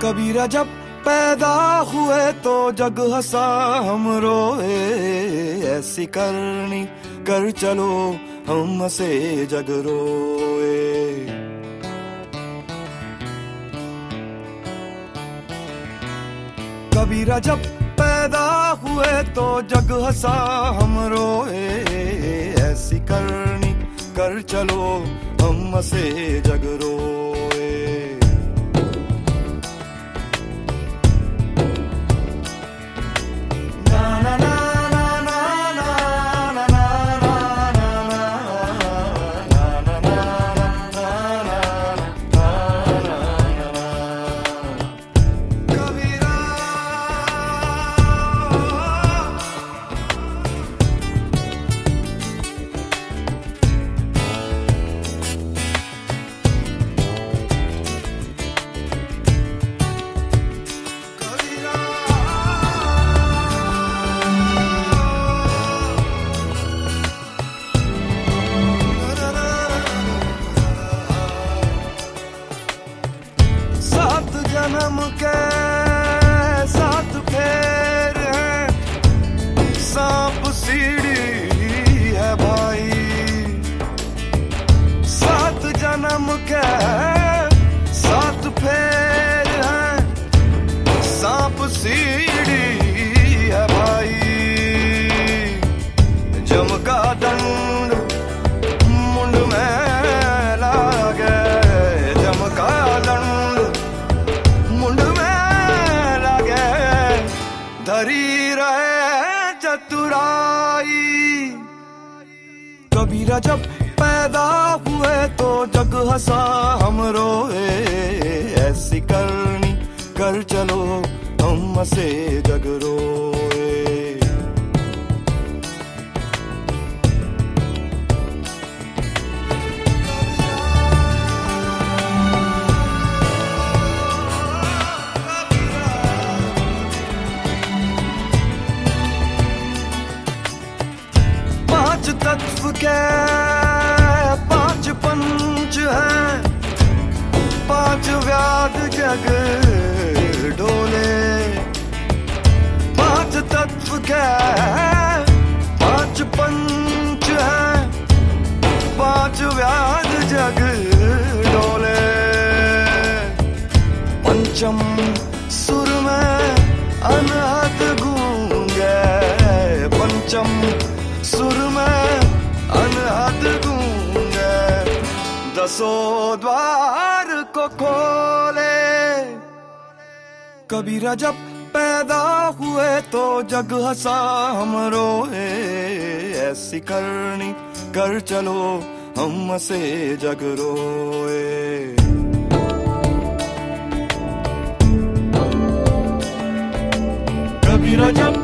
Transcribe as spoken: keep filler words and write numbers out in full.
कबीरा जब पैदा हुए तो जग हंसा हम रोए, ऐसी करनी कर चलो हम हंसे जग रोए। कबीरा जब पैदा हुए तो जग हंसा हम रोए, ऐसी करनी कर चलो हम हंसे जग रोए। जन्म के साथ फेर हैं, सांप सीढ़ी है भाई। सात जन्म के सात फेर हैं, सांप सीढ़ी है भाई। जम का दंड मुंड में लागे, जम का दंड धरी रहे चतुराई। कबीरा जब पैदा हुए तो जग हंसा हम रोए, ऐसी करनी कर चलो हम हंसे जग रोए। पांच तत्व के पांच पंच हैं, पांच व्याध जग डोले। पांच तत्व के पांच पंच हैं, पांच व्याध जग डोले। पंचम सुर में अनहद गूंगे, पंचम सुर में अनहद गूंगे। दसों द्वार को खोले। कबीरा जब पैदा हुए तो जग हंसा हम रोए, ऐसी करनी कर चलो हम हंसे जग रोए। कबीरा जब